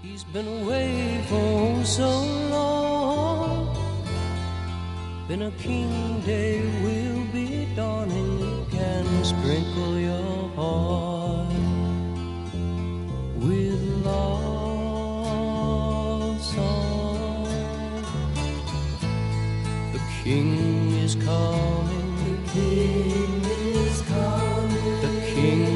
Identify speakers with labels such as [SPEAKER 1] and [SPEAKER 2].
[SPEAKER 1] He's been away for so long. Then a king day will be dawning. You can sprinkle your heart with love song. The king is coming. The king is coming. The king